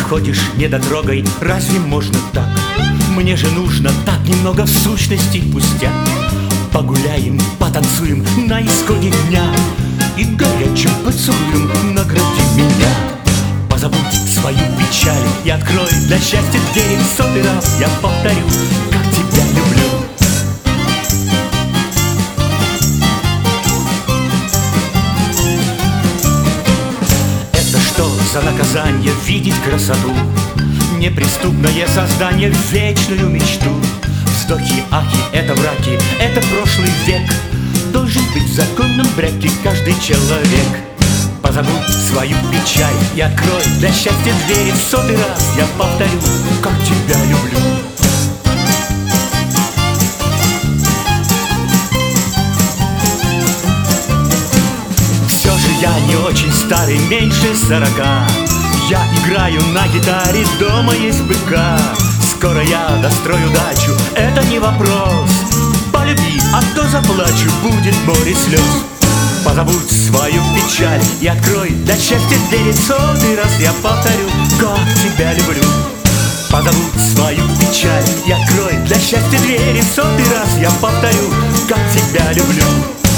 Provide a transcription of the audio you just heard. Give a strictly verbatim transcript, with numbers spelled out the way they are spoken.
подходишь недотрогой, разве можно так? Мне же нужно так немного, в сущности пустяк. Погуляем, потанцуем на исходе дня и горячим поцелуем награди меня. Позабудь свою печаль и открой для счастья двери. В сотый раз я повторю, как тебя люблю. Это что за наказание видеть красоту? Неприступное создание, вечную мечту. Вздохи, ахи, это враки, это прошлый век. Должен быть в законном браке каждый человек. Позабудь свою печаль и открой для счастья двери. В сотый раз я повторю, как тебя люблю. Все же я не очень старый, меньше сорока. Я играю на гитаре, дома есть быка. Скоро я дострою дачу, это не вопрос. Полюби, а то заплачу, будет море слез. Позабудь свою печаль и открой для счастья двери. Сотый раз я повторю, как тебя люблю. Позабудь свою печаль и открой для счастья двери. Сотый раз я повторю, как тебя люблю.